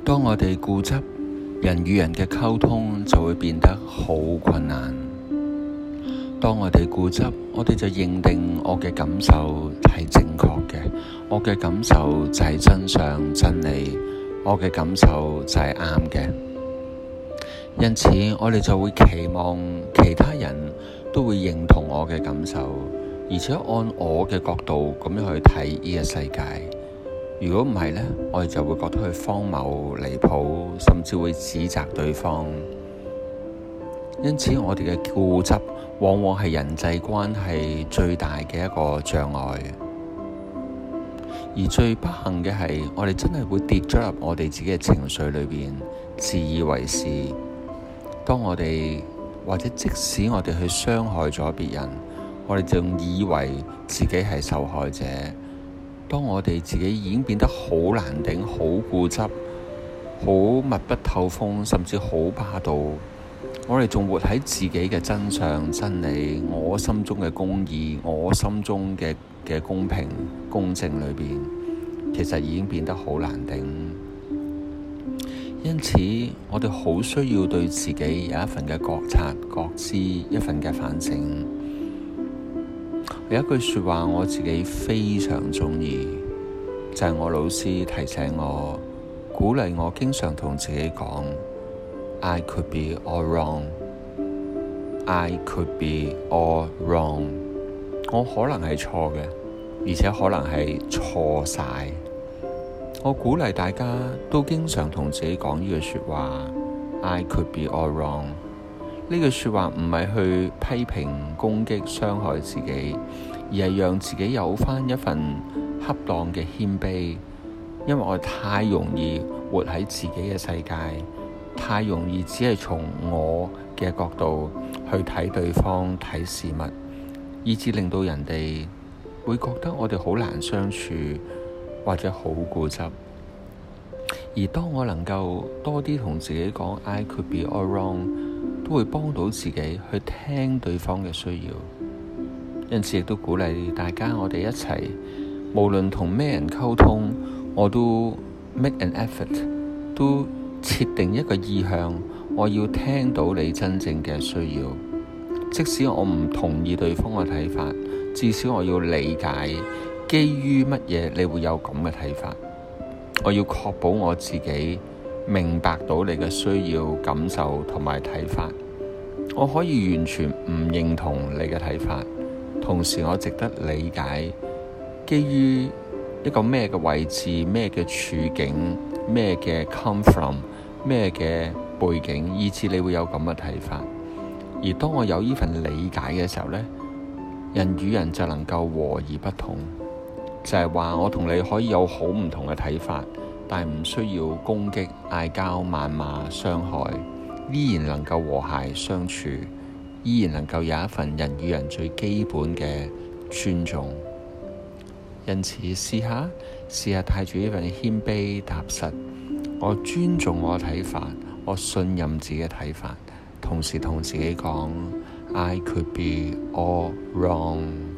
當我哋固執，人與人嘅溝通就會變得好困難。當我哋固執，我哋就認定我嘅感受係正確嘅，我嘅感受就係真相真理，我嘅感受就係啱嘅。因此，我哋就會期望其他人都會認同我嘅感受，而且按我嘅角度咁樣去睇呢個世界。如果唔係呢，我哋就會覺得佢荒謬離譜，甚至會指責對方。因此，我哋嘅固執往往係人際關係最大嘅一個障礙。而最不幸嘅係，我哋真係會跌咗入我哋自己嘅情緒裏邊，自以為是。當我哋或者即使我哋去傷害咗別人，我哋仲以為自己係受害者。當我哋自己已經變得好難頂、好固執、好密不透風，甚至好霸道，我哋仲活喺自己嘅真相、真理、我心中嘅公義、我心中嘅公平、公正裏邊，其實已經變得好難頂。因此，我哋好需要對自己有一份嘅覺察、覺知，一份嘅反省。有一句說話我自己非常中意，就係我老師提醒我、鼓勵我，經常同自己講 I could be all wrong. I could be all wrong. 我可能係錯嘅，而且可能係錯晒。我鼓勵大家都經常同自己講呢句說話 I could be all wrong。呢句說話唔係去批評、攻擊、傷害自己，而係讓自己有返一份恰當嘅謙卑。因為我太容易活喺自己嘅世界，太容易只係從我嘅角度去睇對方、睇事物，以致令到人哋會覺得我哋好難相處，或者好固執。而當我能夠多啲同自己講 I could be all wrong， 都會幫到自己去聽對方嘅需要。因此亦都鼓勵大家，我哋一齊無論同咩人溝通，我都 make an effort， 都設定一個意向，我要聽到你真正嘅需要。即使我唔同意對方嘅睇法，至少我要理解基於乜嘢你會有咁嘅睇法。我要確保我自己明白到你嘅需要、感受同埋睇法。我可以完全唔認同你嘅睇法，同時我值得理解基於一個咩嘅位置、咩嘅處境、咩嘅 come from、咩嘅背景，以致你會有咁嘅睇法。而當我有呢份理解嘅時候呢，人與人就能夠和而不同。就係話我同你可以有好唔同嘅睇法，但係唔需要攻擊、嗌交、謾罵、傷害，依然能夠和諧相處，依然能夠有一份人與人最基本嘅尊重。因此試下帶住呢份謙卑踏實，我尊重我嘅睇法，我信任自己嘅睇法，同時同自己講 I could be all wrong。